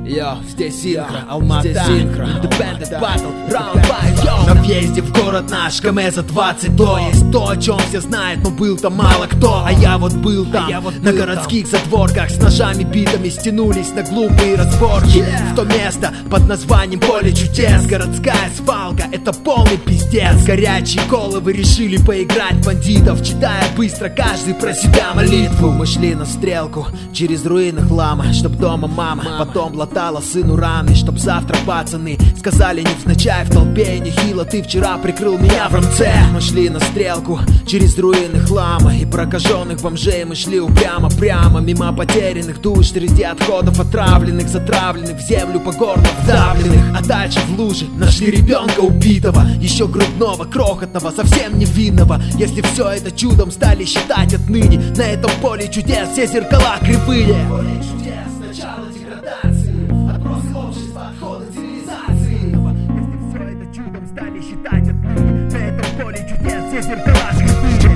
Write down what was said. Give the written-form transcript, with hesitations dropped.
Йо, здесь Синхро, Алмата, Independent Battle, Round by йо. На въезде в город наш КМ за 20 то есть то, о чем все знают, но был там мало кто. А я вот был там, на городских задворках, с ножами битами стянулись на глупые разборки. В то место под названием Поле чудес. Городская свалка, это полный пиздец. Горячие головы решили поиграть бандитов, читая быстро каждый про себя молитву. Мы шли на стрелку через руины хлама, чтоб дома мама потом латала сыну раны, чтоб завтра пацаны сказали невзначай в толпе: нехило ты вчера прикрыл меня в рамце. Мы шли на стрелку через руины хлама и прокаженных бомжей. Мы шли упрямо прямо мимо потерянных душ, среди отходов отравленных, затравленных в землю по горло вдавленных. А дальше в луже нашли ребенка убитого, еще грудного, крохотного, совсем невинного. Если все это чудом стали считать отныне, на этом поле чудес все зеркала кривые. Поле чудес, начало деградации, отбросы общества, отходы цивилизации. Если все это чудом стали считать отныне, на этом поле чудес все зеркала кривые.